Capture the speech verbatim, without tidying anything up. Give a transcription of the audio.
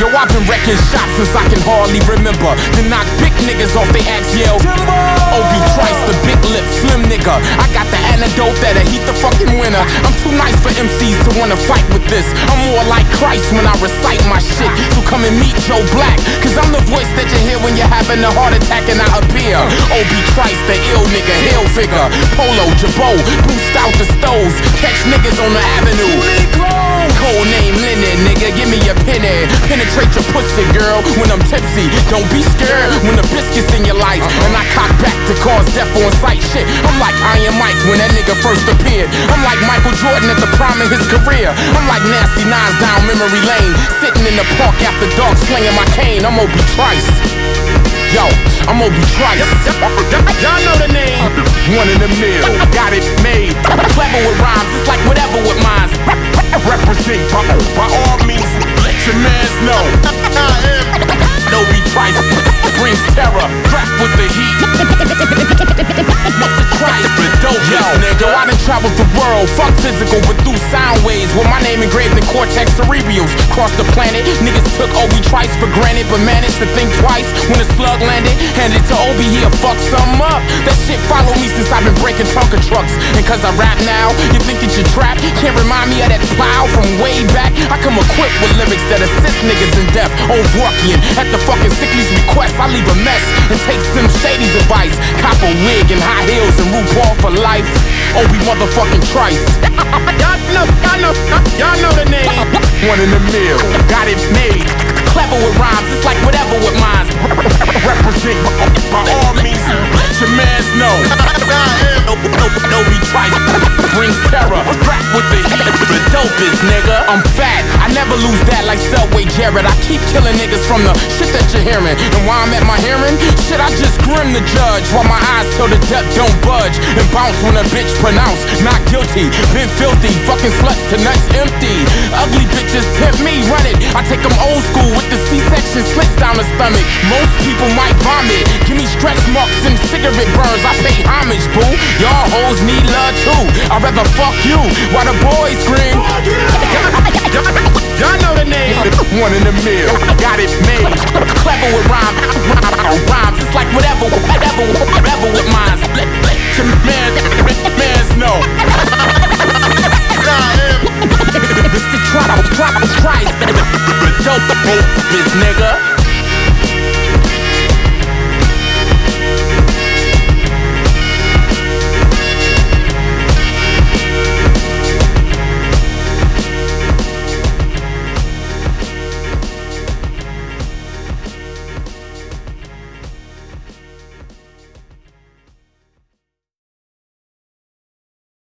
Yo, I've been wrecking shops since I can hardly remember. Then knock big niggas off they axe, yell Timber! O B Trice, the big lip, slim nigga. I got the antidote that'll heat the fucking winter. I'm too nice for M Cs to wanna fight with this. I'm more like Christ when I recite my shit. So come and meet Joe Black, cause I'm the voice that you hear when you're having a heart attack and I appear. O B Trice, the ill nigga, hell figure. Polo, Jabot, boost out the stoves. Catch niggas on the avenue. Code name Lennon, nigga, give me a penny. Penetrate your pussy, girl, when I'm tipsy. Don't be scared when the biscuits in your life. And I cock back to cause death on sight. Shit, I'm like Iron Mike when that nigga first appeared. I'm like Michael Jordan at the prime of his career. I'm like Nasty Nines down memory lane. Sitting in the park after dark slinging my cane. I'm O B Trice. Yo, I'm O B Trice. Y'all know the name. One in the mill, got it made. Clever with rhymes, it's like whatever with mines. Represent by, by all means, let your mans know. I am O B Trice, brings terror, rap with the heat. Mister Trice, the dopest nigga. Yo, I done traveled the world, fuck physical, but through sound waves. With my name engraved in cortex cerebrals. Cross the planet, niggas took O B Trice for granted, but managed to think twice when a slug landed. Handed to O B, he'll fuck something up. That shit follow me since I've been breaking Tonka trucks. And cause I rap now, you think that you're trapped? Can't remind me of that plow from way back. I come equipped with lyrics that assist niggas in death. O'Rourkean, at the fucking sickly's request, I leave a mess and take some Shady's advice. Cop a wig and high heels and RuPaul for life. O B motherfucking Trice. Y'all know, y'all know, y'all know the name. One in the mill, got it made. Clever with rhymes, it's like whatever with mines. Represent by all means, let your mans know. O B Trice brings terror, rap with the heat, the dopest nigga. I'm fat, I never lose that like Subway Jared. I keep killing niggas from the shit that you're hearing. And while I'm at my hearing, shit I just grin the judge. While my eyes tell the death don't budge. And bounce when a bitch pronounce not guilty. Been filthy, fucking sluts to nuts empty. Ugly bitches tempt me, run it. I take them old school with the C-section slits down the stomach. Most people might vomit. Give me stretch marks and cigarette burns. I pay homage, boo. Y'all hoes need love too. I'd rather fuck you while the boys scream. Y'all know the name. One in the mill, got it made. Clever with rhymes, rhymes. It's like whatever, whatever, whatever with mines. Let, let your man, mans know. Mister Trice, Trice, Trice, the dope, this nigga.